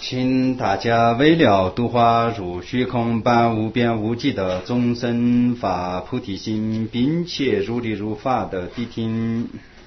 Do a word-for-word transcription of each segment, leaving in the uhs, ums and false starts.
请大家为了度化如虚空般无边无际的众生发菩提心，并且如理如法的谛听。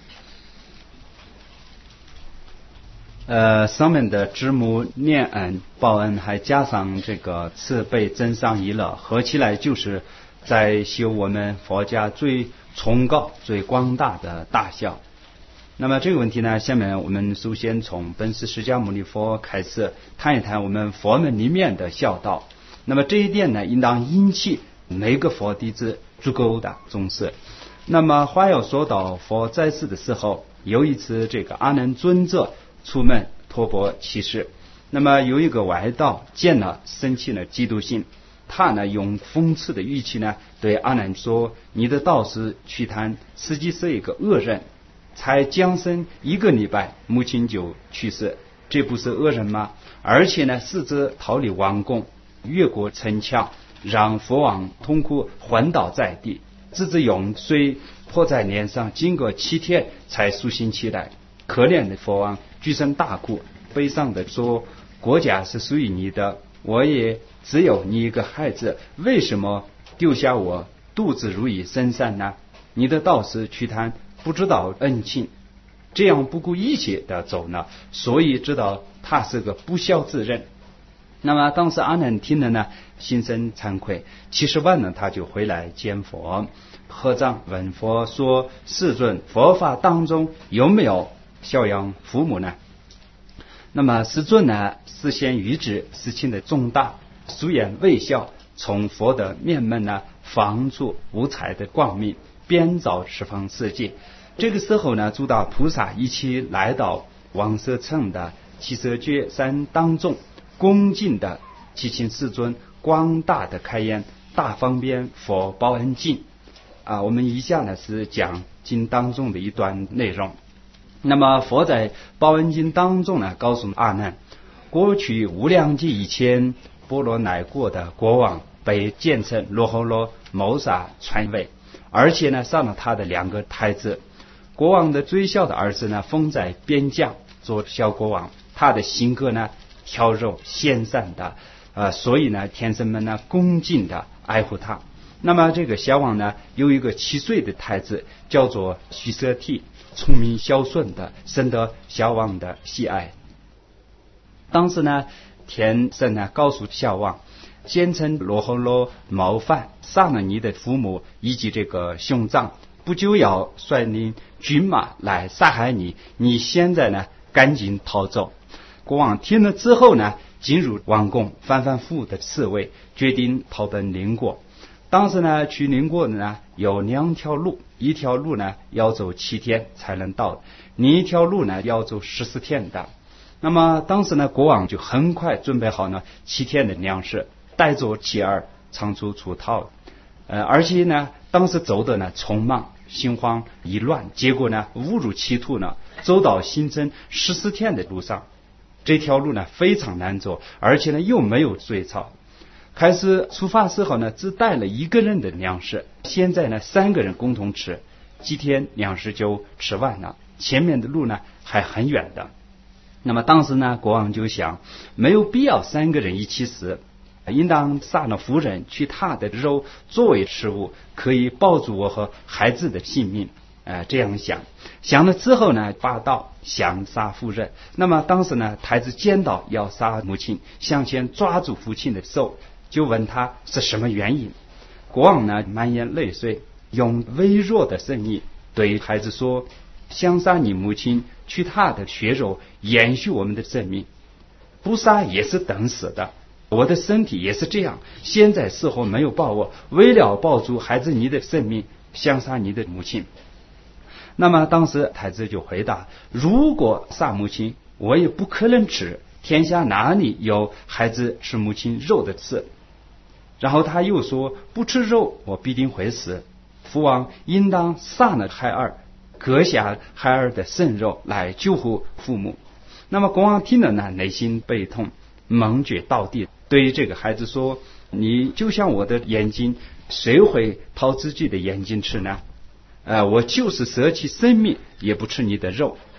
呃，上面的知母念恩报恩，还加上这个慈悲增上一乐，合起来就是在修我们佛家最崇高、最广大的大孝。那么这个问题呢，下面我们首先从本师释迦牟尼佛开始谈一谈我们佛门里面的孝道。那么这一点呢，应当引起每个佛弟子足够的重视。那么话要说到佛在世的时候，有一次这个阿难尊者出门托钵乞食，那么有一个外道见了生气了嫉妒心，他呢用讽刺的语气呢对阿难说：你的道士瞿昙实际是一个恶人，才降生一个礼拜母亲就去世，这不是恶人吗？而且呢私自逃离王宫，越过城墙，让佛王痛苦昏倒在地，自己用水泼在脸上，经过七天才苏醒起来。可怜的佛王举身大哭，悲伤地说：国家是属于你的，我也只有你一个孩子，为什么丢下我独自如意深山呢？你的道士瞿昙不知道恩情，这样不顾一切的走了，所以知道他是个不孝之人。那么当时阿难听了呢，心生惭愧，七十万呢他就回来见佛，合掌问佛说：世尊，佛法当中有没有孝养父母呢？那么世尊呢事先预知事情的重大，素颜微笑，从佛的面门呢放出五彩的光明，遍照十方世界。这个时候呢，诸大菩萨一起来到王舍城的七舍觉山当中，恭敬的祈请世尊广大的开言，大方便佛报恩经啊。我们以下呢是讲经当中的一段内容。那么佛在报恩经当中呢，告诉阿难，过去无量劫以前，波罗乃国的国王被奸臣罗睺罗谋杀篡位，而且呢杀了他的两个太子。国王的最小的儿子呢封在边疆做小国王，他的性格呢调柔贤善的，呃，所以呢天神们呢恭敬的爱护他。那么这个小王呢有一个七岁的太子叫做须舍提，聪明孝顺的，深得小王的喜爱。当时呢天神呢告诉小王，奸臣罗睺罗谋反，杀了你的父母以及这个兄长，不久要率领军马来杀害你，你现在呢赶紧逃走。国王听了之后呢，进入王宫，反反复复的侍卫，决定逃奔邻国。当时呢去邻国呢有两条路，一条路呢要走七天才能到，另一条路呢要走十四天的。那么当时呢国王就很快准备好了七天的粮食，带着妻儿仓促出逃。呃，而且呢当时走的呢匆忙，心慌意乱，结果呢误入歧途呢，走到行程十四天的路上。这条路呢非常难走，而且呢又没有水草。开始出发时候呢只带了一个人的粮食，现在呢三个人共同吃，几天粮食就吃完了，前面的路呢还很远的。那么当时呢国王就想，没有必要三个人一起死，应当杀了夫人，取他的肉作为食物，可以保住我和孩子的性命。呃，这样想想了之后呢，拔刀想杀夫人。那么当时呢太子见到要杀母亲，向前抓住父亲的手，就问他是什么原因。国王呢满眼泪水，用微弱的声音对孩子说：想杀你母亲，取她的血肉，延续我们的生命，不杀也是等死的。我的身体也是这样，现在时候没有把握，为了保住孩子你的生命，想杀你的母亲。那么当时太子就回答：如果杀母亲，我也不可能吃，天下哪里有孩子吃母亲肉的事？然后他又说：不吃肉，我必定会死。父王应当杀了孩儿，割下孩儿的肾肉来救护父母。那么国王听了呢，内心悲痛，蒙觉倒地，对这个孩子说：你就像我的眼睛，谁会掏自己的眼睛吃呢？呃，我就是舍弃生命也不吃你的肉。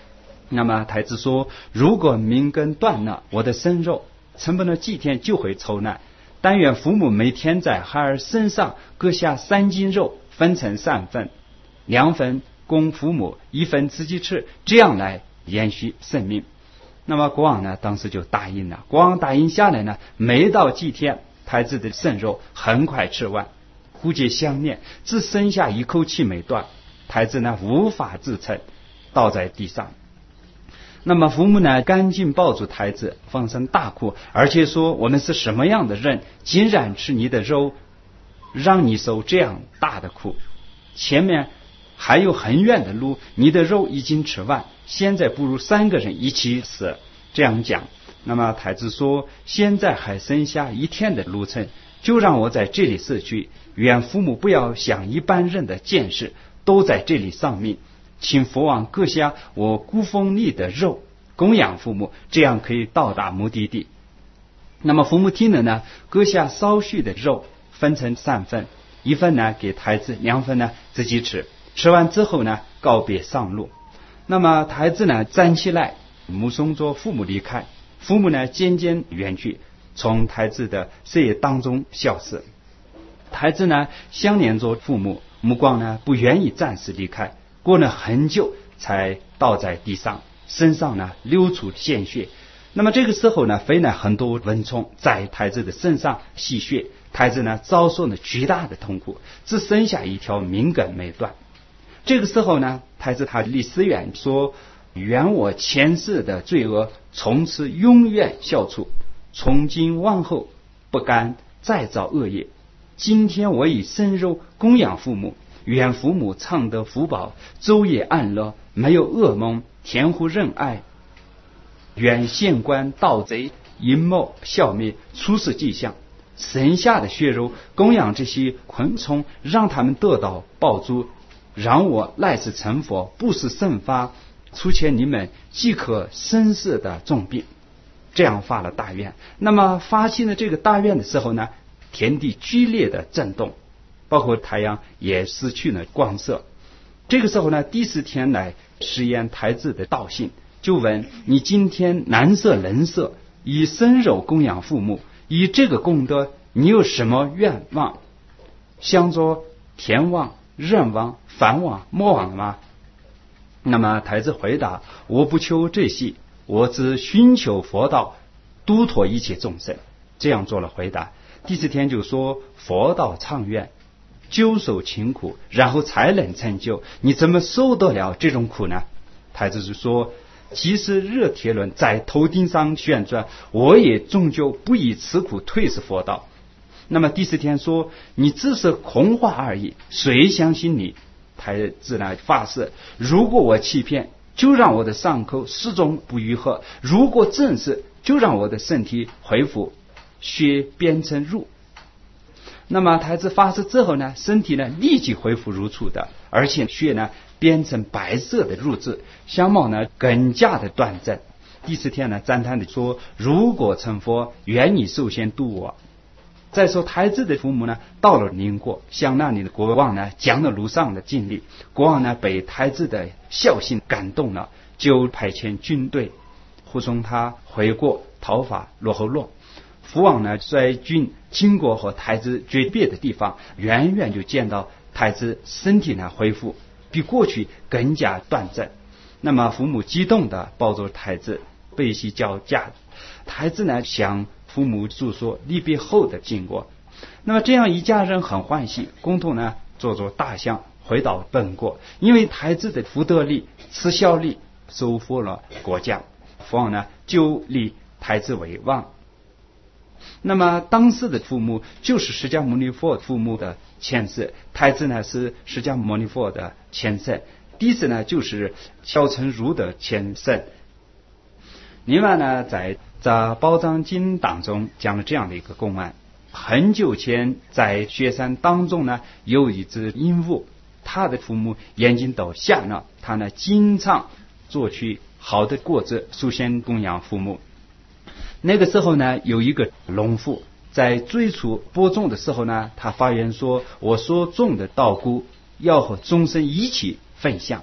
那么太子说，如果命根断了，我的生肉成不了几天就会抽难，但愿父母每天在孩儿身上割下三斤肉，分成三份，两份供父母，一份自己吃，这样来延续生命。那么国王呢，当时就答应了。国王答应下来呢，没到几天，太子的生肉很快吃完，忽觉想念，只剩下一口气没断，太子呢无法支撑，倒在地上。那么父母呢，赶紧抱住太子，放声大哭，而且说，我们是什么样的人，竟然吃你的肉，让你受这样大的苦，前面还有很远的路，你的肉已经吃完，现在不如三个人一起死。这样讲，那么太子说，现在还剩下一天的路程，就让我在这里死去，愿父母不要像一般人的见识，都在这里丧命，请佛王割下我骨缝里的肉供养父母，这样可以到达目的地。那么父母听了呢，割下少许的肉，分成三份，一份呢给太子，两份呢自己吃。吃完之后呢，告别上路。那么太子呢站起来，目送着父母离开，父母呢渐渐远去，从太子的视野当中消失。太子呢想念着父母，目光呢不愿意暂时离开，过了很久才倒在地上，身上呢流出鲜血。那么这个时候呢，飞来很多蚊虫在太子的身上吸血，太子呢遭受了巨大的痛苦，只剩下一条命根没断。这个时候呢，太子他立誓愿说，愿我前世的罪恶从此永远消除，从今往后不敢再造恶业。今天我以生肉供养父母，愿父母常得福报，昼夜安乐，没有噩梦，天护仁爱。愿县官盗贼阴谋消灭，出事迹象，剩下的血肉供养这些昆虫，让他们得到报助，让我来世成佛，不是圣法，出现你们即可生死的重病。这样发了大愿。那么发起了这个大愿的时候呢，天地剧烈的震动，包括太阳也失去了光色。这个时候呢，第四天来实验太子的道性，就问，你今天男色人色，以生肉供养父母，以这个功德，你有什么愿望？想着天王、人王、梵王、魔王吗？那么太子回答，我不求这些，我只寻求佛道，度脱一切众生。这样做了回答。第四天就说，佛道长远，久受勤苦，然后才能成就，你怎么受得了这种苦呢？太子就说，即使热铁轮在头顶上旋转，我也终究不以此苦退失佛道。那么第四天说，你只是空话而已，谁相信你？太子呢发誓，如果我欺骗，就让我的伤口始终不愈合；如果正是，就让我的身体恢复，血变成乳。那么太子发誓之后呢，身体呢立即恢复如初的，而且血呢变成白色的乳汁，相貌呢更加的端正。第四天呢赞叹的说，如果成佛，愿你首先度我。再说太子的父母呢到了邻国，向那里的国王呢讲了路上的经历。国王呢被太子的孝心感动了，就派遣军队护送他回国讨伐罗侯洛。父王呢率军经过和太子诀别的地方，远远就见到太子身体呢恢复，比过去更加端正。那么父母激动地抱着太子，悲喜交加。太子呢向父母诉说离别后的经过。那么这样一家人很欢喜，共同呢坐着大象回到本国。因为太子的福德力、慈孝力收复了国家，父王呢就立太子为王。那么当时的父母就是释迦牟尼佛父母的前世，太子呢是释迦牟尼佛的前身，弟子呢就是小乘儒的前身。另外呢，在在宝藏经当中讲了这样的一个公案。很久前在雪山当中呢，有一只鹦鹉，他的父母眼睛都瞎了，他呢经常做取好的果子首先供养父母。那个时候呢，有一个农夫在最初播种的时候呢，他发愿说，我所种的稻谷要和众生一起分享。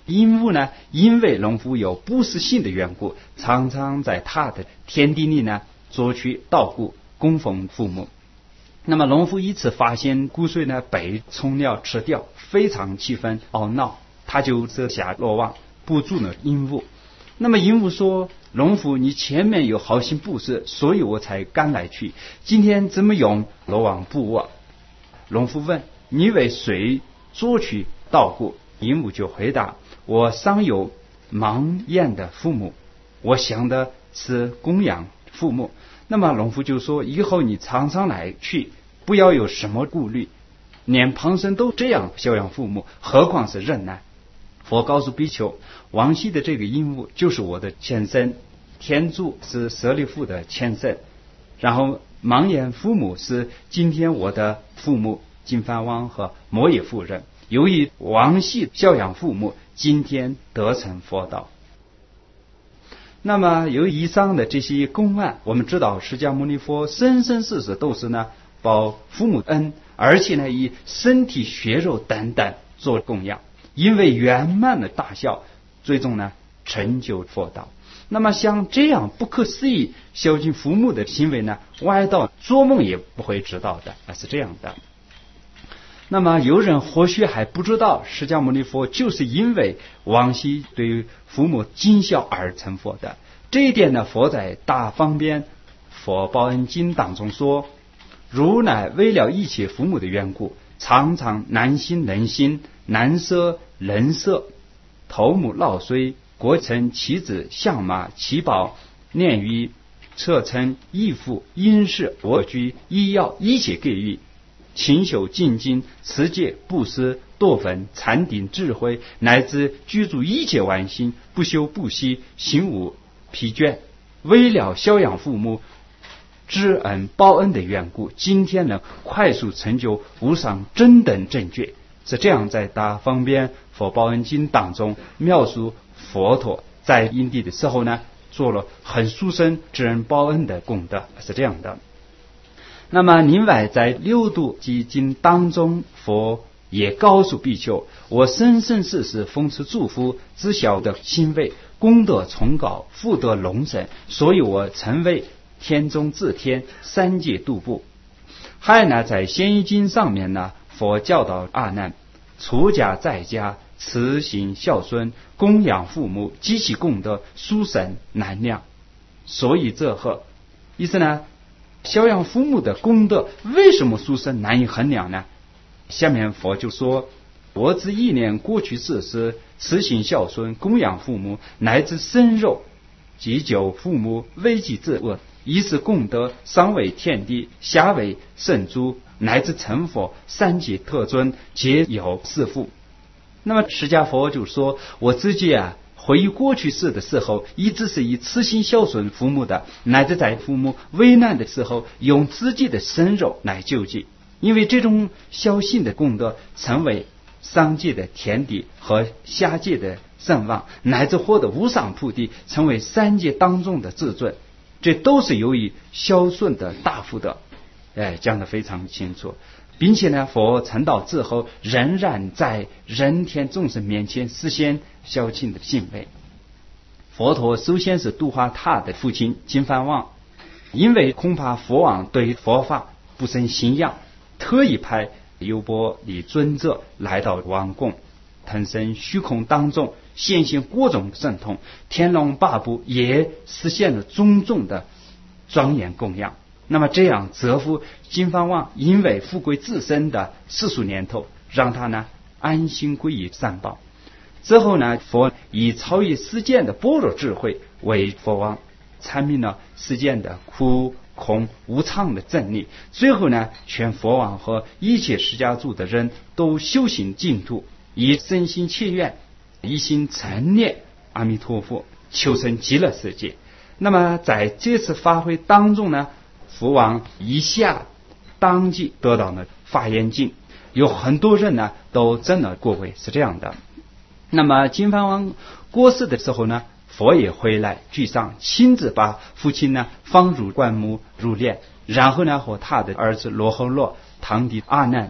鹦鹉呢，因为农夫有不死性的缘故，常常在他的田地里呢捉取稻谷供奉父母。那么农夫一次发现谷穗呢被虫鸟吃掉，非常气愤懊恼，他就设下罗网捕住了鹦鹉。那么鹦鹉说，农夫你前面有好心布施，所以我才赶来去，今天怎么用罗网捕我？农夫问，你为谁捉取稻谷？鹦鹉就回答，我尚有盲眼的父母，我想的是供养父母。那么农夫就说，以后你常常来去，不要有什么顾虑，连旁生都这样孝养父母，何况是人呢？佛告诉比丘，往昔的这个鹦鹉就是我的前身，天竺是舍利弗的前身，然后盲眼父母是今天我的父母金梵王和摩耶夫人，由于往昔孝养父母，今天得成佛道。那么由以上的这些公案，我们知道释迦牟尼佛生生世世都是呢报父母恩，而且呢以身体血肉等等做供养，因为圆满的大孝，最终呢成就佛道。那么像这样不可思议孝敬父母的行为呢，外道做梦也不会知道的，是这样的。那么有人或许还不知道，释迦牟尼佛就是因为往昔对父母尽孝而成佛的。这一点呢，佛在大方便佛报恩经当中说，如乃为了一切父母的缘故，常常难心能心，难舍能舍，头目老衰，国臣妻子相马奇宝念于彻称义父因事我居医药一切给予，勤修精进持戒布施堕粉禅定智慧，乃至居住一切万心，不休不息，行无疲倦，为了孝养父母知恩报恩的缘故，今天呢快速成就无上真等正觉。是这样在大方便佛报恩经当中描述佛陀在因地的时候呢，做了很殊胜知恩报恩的功德，是这样的。那么另外在六度集经当中，佛也告诉比丘，我生生世世奉持祝福知晓的心位，功德崇高，福德隆盛，所以我成为天中至天，三界度部。还呢在显义经上面呢，佛教导阿难，出家在家慈行孝顺，供养父母，积其功德，殊胜难量。所以这和意思呢，孝养父母的功德为什么殊胜难以衡量呢？下面佛就说，我自一年过去世时，慈行孝顺，供养父母，乃至生肉及救父母，危及自恶，以是功德上为天地，下为圣诸，乃至成佛，三界特尊皆有是父。那么释迦佛就说，我自己啊回忆过去世的时候，一直是以慈心孝顺父母的，乃至在父母危难的时候，用自己的身肉来救济，因为这种孝信的功德，成为上界的天地和下界的圣王，乃至获得无上菩提，成为三界当中的至尊，这都是由于孝顺的大福德。哎，讲得非常清楚，并且呢，佛成道之后，仍然在人天众生面前实现孝敬的行为。佛陀首先是度化他的父亲金梵王，因为恐怕佛王对佛法不生信仰，特意派优波离尊者来到王宫，腾身虚空当中现行各种神通，天龙八部也实现了种种的庄严供养。那么这样折服金梵王，因为富贵自身的世俗年头，让他呢安心归于三宝。之后呢，佛以超越世间的般若智慧为佛王阐明了世间的苦空无常的真理。最后呢，劝佛王和一切释迦族的人都修行净土，以身心切愿，一心诚念阿弥陀佛，求生极乐世界。那么在这次法会当中呢，佛王一下当即得到了法眼净，有很多人呢都证了果位，是这样的。那么金梵王过世的时候呢，佛也回来居上，亲自把父亲呢放入棺木入殓，然后呢和他的儿子罗睺罗、堂弟阿难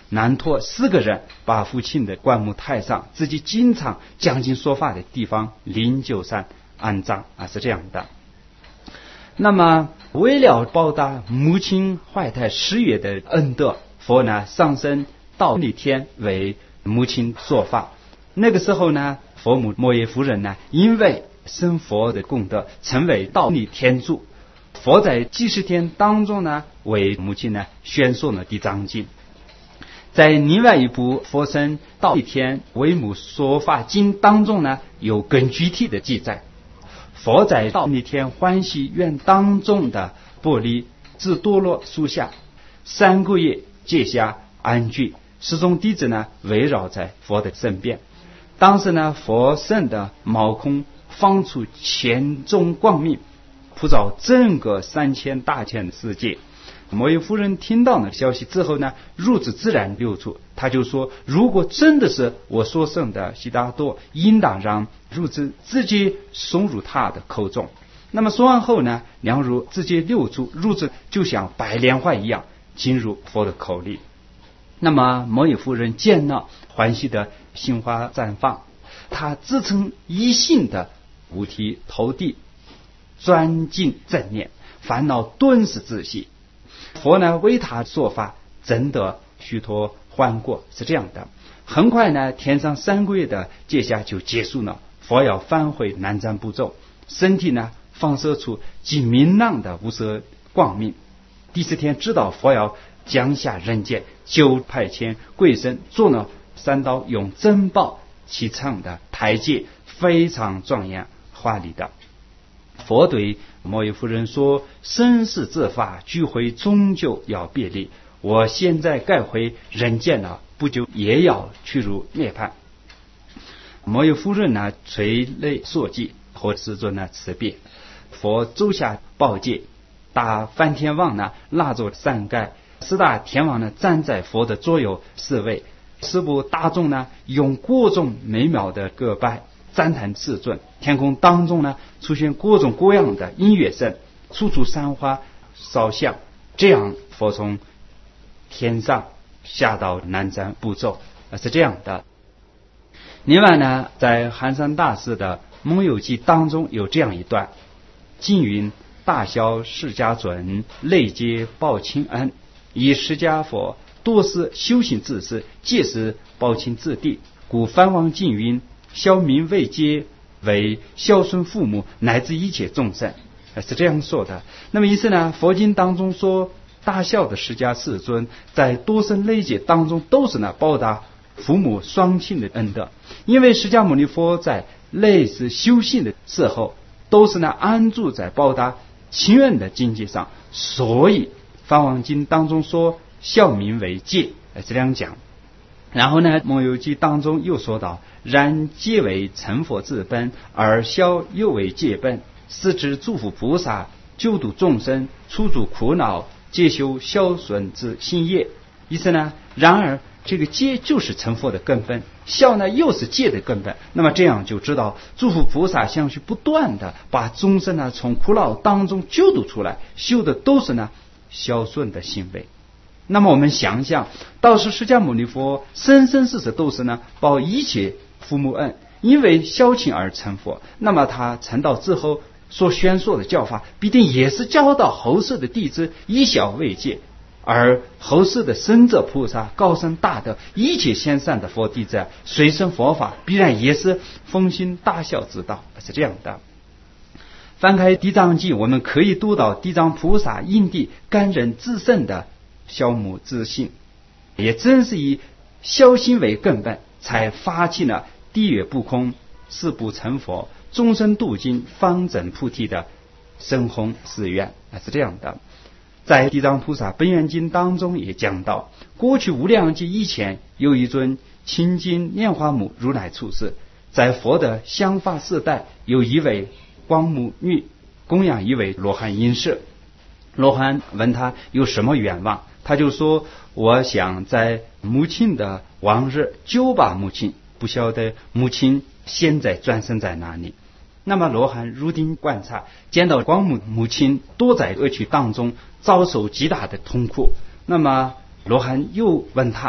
南托四个人把父亲的棺木抬上自己经常讲经说法的地方灵鹫山安葬啊，是这样的。那么为了报答母亲怀胎十月的恩德，佛呢上升到那天为母亲说法。那个时候呢，佛母摩耶夫人呢，因为生佛的功德，成为道力天主。佛在几十天当中呢，为母亲呢宣说了地藏经。在另外一部佛生道力天为母说法经当中呢，有更具体的记载。佛在道力天欢喜院当中的玻璃智多罗树下三个月结下安居，十众弟子呢围绕在佛的身边。当时呢，佛圣的毛空放出千种光明，普照整个三千大千的世界。摩耶夫人听到了消息之后呢，如此自然流出，他就说，如果真的是我所生的悉达多，应当让如此直接送入他的口中。那么说完后呢，两乳直接流出，如此就像白莲花一样进入佛的口里。那么摩耶夫人见了，欢喜的心花绽放，他自称一心的五体投地，专精正念，烦恼顿时自息。佛呢为他说法，真得须陀洹果，是这样的。很快呢，天上三个月的戒下就结束了，佛要返回南瞻部洲，身体呢放射出极明朗的无色光明。第四天知道佛要降下人间，就派遣贵僧做了三道用珍宝砌成的台阶，非常庄严华丽的。佛对摩耶夫人说，生死之法聚会终究要别离，我现在该回人间了，不久也要去入涅槃。摩耶夫人呢垂泪所记，和世尊呢辞别。佛走下宝界，大梵天王呢拉着伞盖，四大天王呢站在佛的左右侍卫，十部大众呢用各种美妙的歌拜赞叹世尊。天空当中呢出现各种各样的音乐声，处处山花烧香。这样佛从天上下到南瞻部洲，是这样的。另外呢，在寒山大师的蒙游记当中有这样一段：经云大小释迦尊累劫报亲恩，以释迦佛多是修行之事，皆是报亲之地，故梵王经云孝民为皆为孝顺父母乃至一切众生，是这样说的。那么意思呢，佛经当中说大小的释迦世尊在多生累劫当中都是呢报答父母双亲的恩德。因为释迦牟尼佛在类似修行的时候都是呢安住在报答亲人的境界上，所以梵王经当中说孝民为戒，是这样讲。然后呢，蒙游记当中又说到，然戒为成佛之本，而孝又为戒本，是指祝福菩萨救度众生，除诸苦恼，皆修孝顺之心业。意思呢，然而这个戒就是成佛的根本，孝呢又是戒的根本。那么这样就知道祝福菩萨相续不断的把众生呢从苦恼当中救度出来，修的都是呢孝顺的行为。那么我们想想，道是释迦牟尼佛生生世世都是呢报一切父母恩，因为孝亲而成佛。那么他成道之后所宣说的教法，必定也是教导后世的弟子以孝为戒，而后世的圣者菩萨高僧大德一切贤善的佛弟子随身佛法，必然也是奉行大孝之道，是这样的。翻开地藏经，我们可以读到地藏菩萨因地感人至圣的孝母之心，也正是以孝心为根本，才发起了地狱不空，誓不成佛，终身度尽，方证菩提的深宏誓愿，是这样的。在地藏菩萨本愿经当中也讲到，过去无量劫以前，有一尊清净莲花母如来出世，在佛的香法世代，有一位光目女供养一位罗汉因舍。罗汉问他有什么愿望，他就说，我想在母亲的往日救拔母亲，不晓得母亲现在转生在哪里。那么罗汉入定观察，见到光目母亲躲在恶趣当中，遭受极大的痛苦。那么罗汉又问他，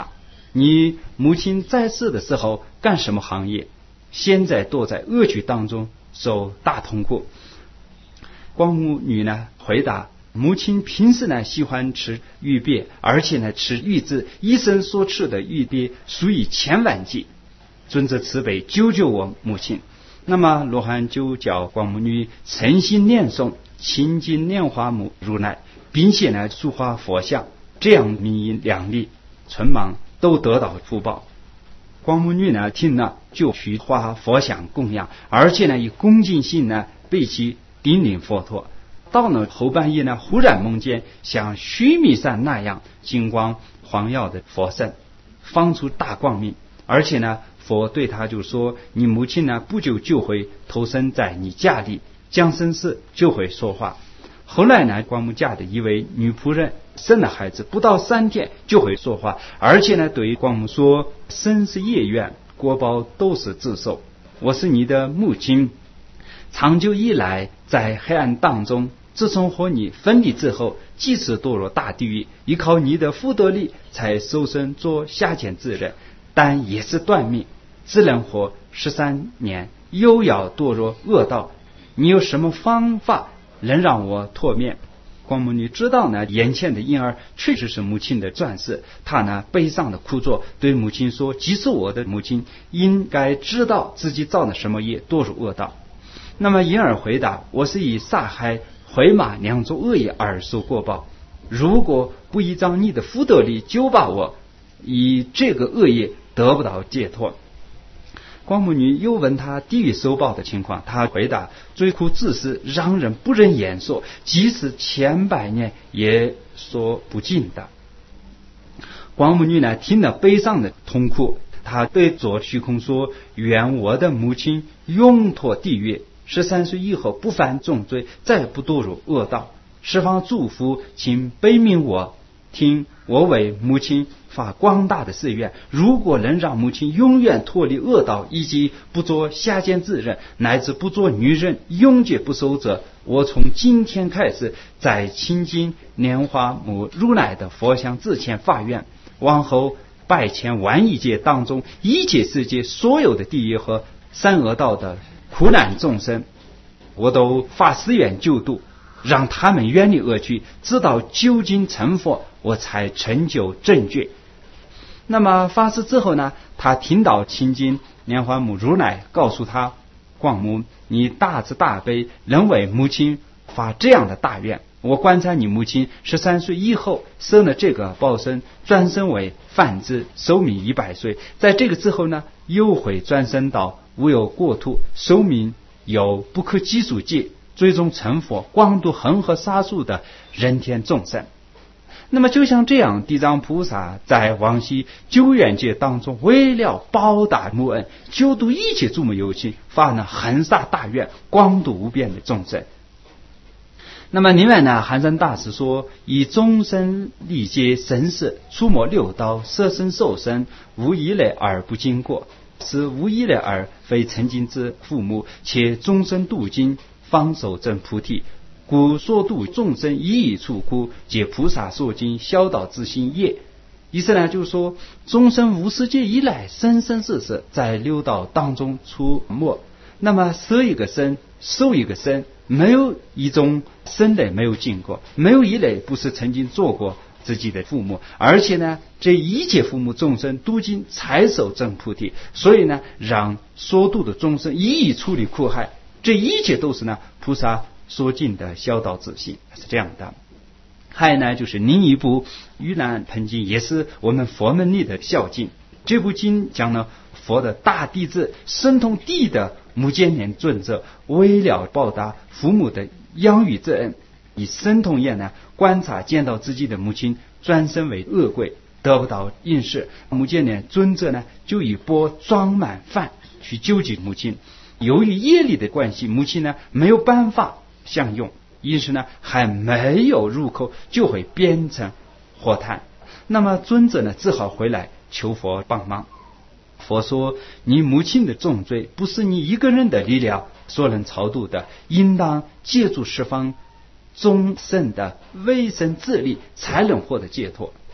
你母亲在世的时候干什么行业？现在躲在恶趣当中受大痛苦。光目女呢回答，母亲平时呢喜欢吃玉鳖，而且呢吃玉子，医生所吃的玉鳖数以千万计，尊者慈悲救救我母亲。那么罗汉就叫光目女诚心念诵清净莲花母如来，并且呢塑化佛像，这样名义两利，存亡都得到福报。光目女呢听了就去画佛像供养，而且呢以恭敬心呢背起顶礼佛陀。到了后半夜呢，忽然梦见像须弥山那样金光晃耀的佛身，放出大光明，而且呢佛对他就说，你母亲呢不久就会投生在你家里，降生时就会说话。后来呢，光目家的一位女仆人生了孩子，不到三天就会说话，而且呢对于光目说，生是业缘，果报都是自受。我是你的母亲，长久以来在黑暗当中，自从和你分离之后，即使堕入大地狱，依靠你的福德力才受生做下贱之人，但也是断命，只能活十三年，又要堕入恶道。你有什么方法能让我脱免？光目女知道呢，眼前的婴儿确实是母亲的转世，她呢悲伤的哭着对母亲说，即使我的母亲应该知道自己造了什么业，堕入恶道。那么婴儿回答，我是以杀害毁骂两种恶业而受过报，如果不依仗你的福德力救拔我，以这个恶业得不到解脱。光目女又问他地狱受报的情况，他回答，罪苦自私，让人不忍言说，即使千百年也说不尽的。光目女呢听了悲伤的痛苦，他对着虚空说，愿我的母亲永脱地狱，十三岁以后不犯重罪，再不堕入恶道。十方祝福，请悲悯我，听我为母亲发广大的誓愿，如果能让母亲永远脱离恶道，以及不做下贱之人，乃至不做女人，永绝不守者，我从今天开始在清净莲花母如来的佛像之前发愿，往后百千万亿劫当中，一切世界所有的地狱和三恶道的苦难众生，我都发誓愿救度，让他们远离恶趣，直到究竟成佛，我才成就正觉。那么发誓之后呢，他听到清净莲花母如来告诉他，光目，你大慈大悲，能为母亲发这样的大愿，我观察你母亲十三岁以后生了这个报身，转生为梵子，寿命一百岁，在这个之后呢，又会转生到无有国土，寿命有不可计数界，最终成佛，广度恒河沙数的人天众生。那么就像这样，地藏菩萨在往昔久远劫当中，为了报答母恩，救度一切诸母有情，发了恒沙大愿，广度无边的众生。那么另外呢，寒山大师说，以众生历劫生死，触摸六道，色身受身，无一类而不经过，是无一类而非曾经之父母，且终身度尽，方受证菩提，故所度众生一一处苦，皆菩萨所经消导之心也。意思呢，就是说，众生无世界以来，生生世世在六道当中出没，那么舍一个身，受一个身，没有一种生类没有经过，没有一类不是曾经做过自己的父母，而且呢，这一切父母众生度尽才受证菩提，所以呢，让所度的众生一一处理苦害，这一切都是呢菩萨所尽的消道之心，是这样的。还有呢，就是另一部盂兰盆经，也是我们佛门里的孝经。这部经讲了佛的大弟子神通地的目犍连尊者，为了报答父母的养育之恩，以神通眼呢观察，见到自己的母亲转身为恶鬼，得不到应许，目犍连尊者呢就以钵装满饭去救济母亲。由于业力的关系，母亲呢没有办法享用，因此呢还没有入口就会变成火炭。那么尊者呢只好回来求佛帮忙。佛说，你母亲的重罪不是你一个人的力量所能超度的，应当借助十方众生的维生之力才能获得解脱。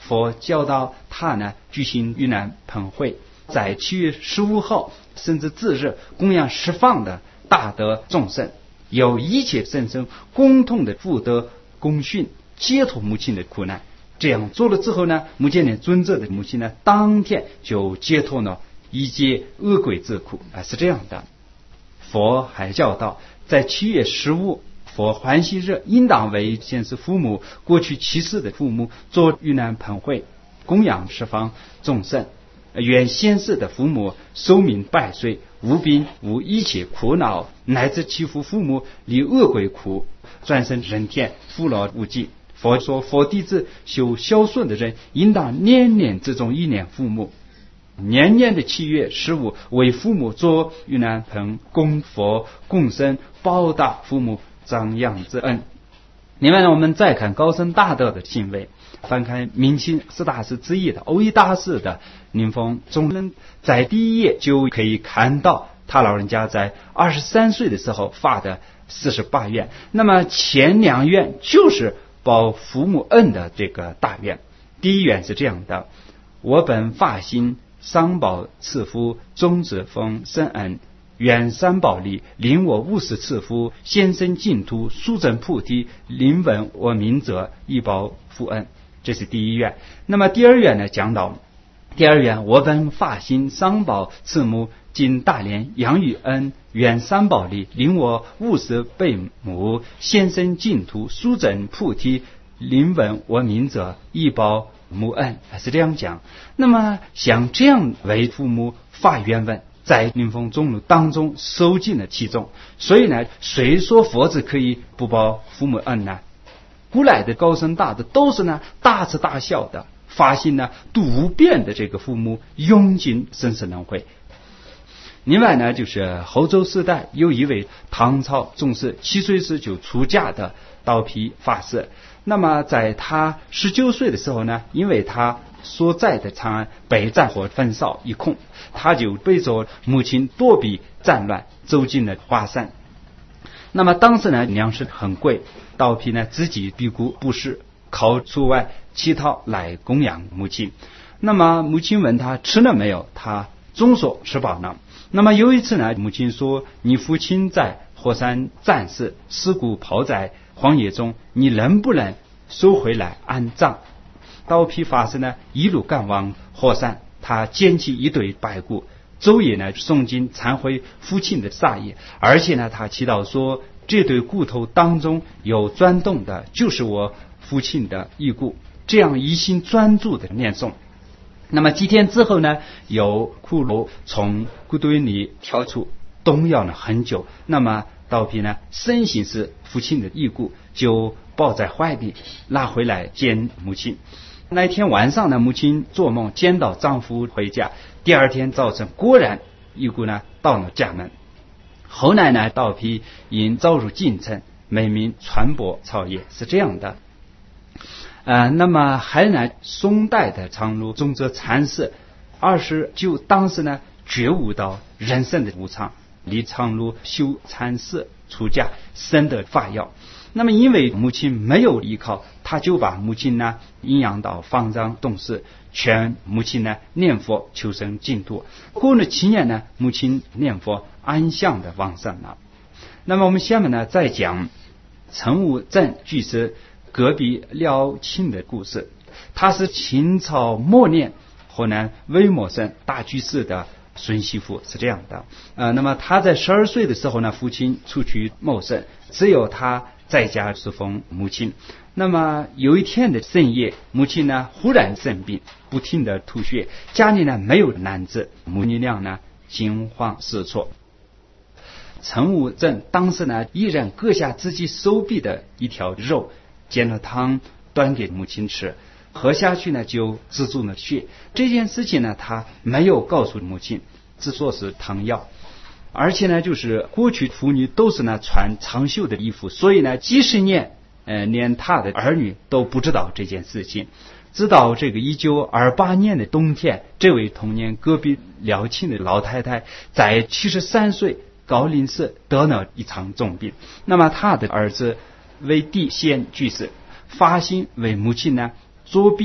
佛教导他呢举行盂兰盆会，在七月十五号甚至次日供养十方的大德众生，有一切众生共同的福德功勋，解脱母亲的苦难。这样做了之后呢，目犍连尊者的母亲呢，当天就解脱了一切恶鬼之苦啊，是这样的。佛还教导，在七月十五佛欢喜日，应当为先世父母过去去世的父母做盂兰盆会，供养十方众生，愿先世的父母寿命百岁，无病无一切苦恼，乃至祈福父母离恶鬼苦，转生人天，福乐无际。佛说，佛弟子修孝顺的人，应当年年之中忆念父母，年年的七月十五为父母做盂兰盆，供佛供生，报答父母长养之恩。另外呢，我们再看高僧大德的行为，翻开明清四大师之一的欧一大师的临风中人，在第一页就可以看到他老人家在二十三岁的时候发的四十八愿。那么前两愿就是报父母恩的这个大愿。第一愿是这样的：我本发心上报赐福，终止丰生恩，愿三宝力领我勿使赐福，先生净土，速证菩提，临闻我名者，以报父恩。这是第一愿。那么第二愿呢，讲到第二愿：我本发心上报慈母，今大连养育恩，愿三宝力领我勿使辈母，先生净土，速证菩提，临闻我名者，以报母恩。还是这样讲。那么像这样为父母发愿文，在临风中路当中收进了其中。所以呢，谁说佛子可以不报父母恩呢？古来的高僧大德都是呢大慈大孝的，发心呢度无边的这个父母，涌进生死轮回。另外呢，就是后周时代有一位唐朝宗室七岁时就出家的道毗法师。那么在他十九岁的时候呢，因为他所在的长安被战火焚烧一空，他就背着母亲躲避战乱，走进了华山。那么当时呢，粮食很贵，道毗呢自己辟谷布施，靠出外乞讨来供养母亲。那么母亲问他吃了没有，他总说吃饱了。那么有一次呢，母亲说：你父亲在火山战死，尸骨抛在荒野中，你能不能收回来安葬？道毗法师呢一路赶往火山，他捡起一堆白骨，昼夜呢诵经忏悔父亲的杀业，而且呢他祈祷说，这堆骨头当中有转动的就是我父亲的遗骨，这样一心专注的念诵。那么几天之后呢，有骷髅从骨堆里跳出，动摇了很久。那么道毗呢深信是父亲的遗骨，就抱在怀里拉回来见母亲。那天晚上呢，母亲做梦见到丈夫回家，第二天早晨果然遗骨呢到了家门。后来呢，道毗因早入京城，美名传播朝野，是这样的。呃，那么还呢，宋代的长芦宗哲禅师二十九当时呢觉悟到人生的无常，离长芦修禅师出家，深得法要。那么因为母亲没有依靠，他就把母亲呢引养到方丈洞寺，劝母亲呢念佛求生净土。过了七年呢，母亲念佛安详的往生了。那么我们下面呢再讲陈武正居士隔壁廖庆的故事。他是清朝末年河南魏莫省大居士的孙媳妇，是这样的。呃，那么他在十二岁的时候呢，父亲出去谋生，只有他在家侍奉母亲。那么有一天的深夜，母亲呢忽然生病，不停的吐血，家里呢没有男子，母女俩呢惊慌失措。陈武正当时呢依然割下自己手臂的一条肉，煎了汤端给母亲吃，喝下去呢就止住了血。这件事情呢他没有告诉母亲，只说是汤药。而且呢就是过去妇女都是呢穿长袖的衣服，所以呢几十年呃连他的儿女都不知道这件事情。直到这个一九二八年的冬天，这位童年隔壁廖庆的老太太在七十三岁高龄时得了一场重病。那么他的儿子为地仙居士发心为母亲呢作壁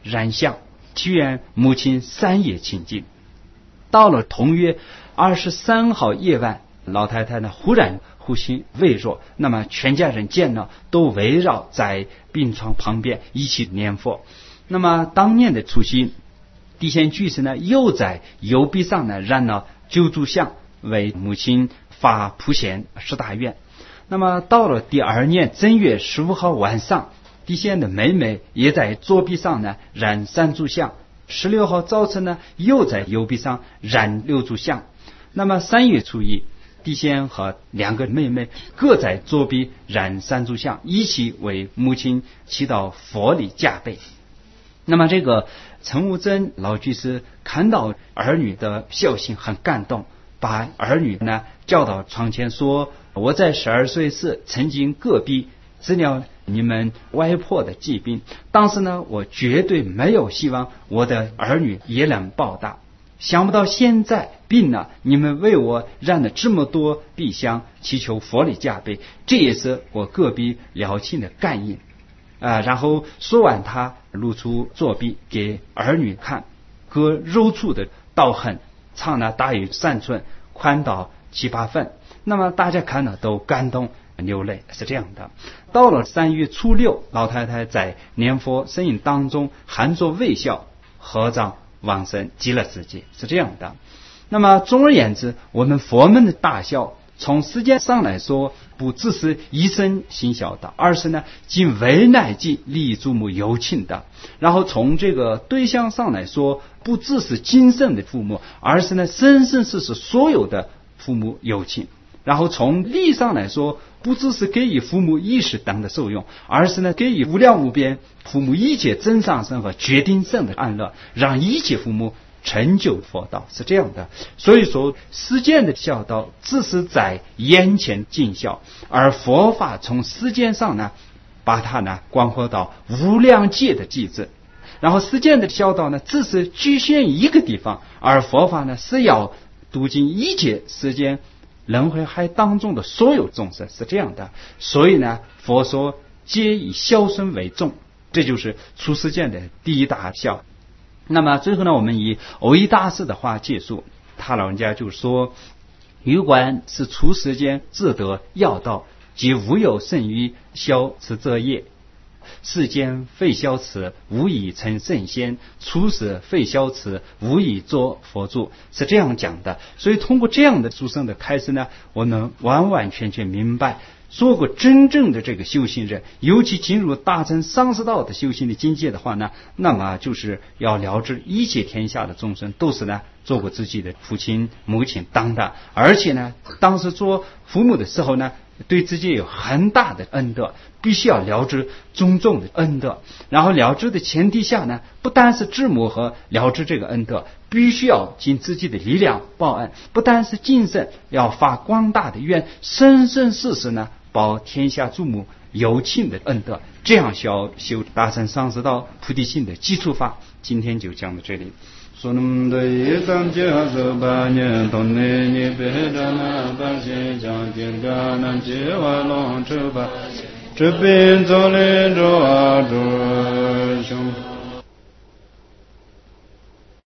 燃香，祈愿母亲三夜清净。到了同月二十三号夜晚，老太太呢忽然呼吸微弱，那么全家人见了都围绕在病床旁边一起念佛。那么当年的除夕，地仙居士呢又在油壁上呢燃了九炷香，为母亲发普贤十大愿。那么到了第二年正月十五号晚上，地仙的妹妹也在左壁上呢燃三炷香，十六号早晨呢又在右壁上燃六炷香。那么三月初一，地仙和两个妹妹各在左壁燃三炷香，一起为母亲祈祷佛力加倍。那么这个陈悟真老居士看到儿女的孝心很感动，把儿女呢叫到床前说，我在十二岁时曾经隔壁治疗你们外婆的疾病，当时呢我绝对没有希望我的儿女也能报答，想不到现在病了，你们为我燃了这么多壁香，祈求佛力加倍，这也是我隔壁了亲的感应啊。然后说完，他露出作壁给儿女看，割肉处的刀痕长呢大约三寸，宽到七八分。那么大家看了都感动流泪，是这样的。到了三月初六，老太太在念佛身影当中含着微笑合掌往生极乐世界，是这样的。那么总而言之，我们佛门的大孝，从时间上来说，不只是一生行孝的，而是呢尽为乃己利益祖母有情的。然后从这个对象上来说，不只是今生的父母，而是呢生生世世所有的父母有情。然后从利益上来说，不只是给予父母一时当的受用，而是呢给予无量无边父母一切真上生和决定生的安乐，让一切父母成就佛道，是这样的。所以说世间的孝道只是在眼前尽孝，而佛法从世间上呢把它呢广阔到无量界的极致。然后世间的孝道呢只是局限一个地方，而佛法呢是要度尽一切世间轮回海当中的所有众生，是这样的。所以呢佛说皆以孝顺为重，这就是出世间的第一大孝。那么最后呢，我们以藕益大师的话结束，他老人家就说，余观是出世间自得要道，即无有甚于孝持者也。世间非孝慈，无以成圣仙；出世非孝慈，无以作佛祖，是这样讲的。所以通过这样的书生的开示呢，我能完完全全明白，做过真正的这个修行人，尤其进入大乘上师道的修行的境界的话呢，那么就是要了知一切天下的众生都是呢做过自己的父亲母亲当的，而且呢当时做父母的时候呢对自己有很大的恩德，必须要了知种种的恩德。然后了知的前提下呢，不单是知母和了知这个恩德，必须要尽自己的力量报恩，不单是今生要发广大的愿，生生世世呢报天下诸母有情的恩德，这样修修大乘上师道菩提心的基础法。今天就讲到这里。说那么多一三九十八年同年你别着那百姓将天干南结瓦龙车吧，这边走来着啊着兄。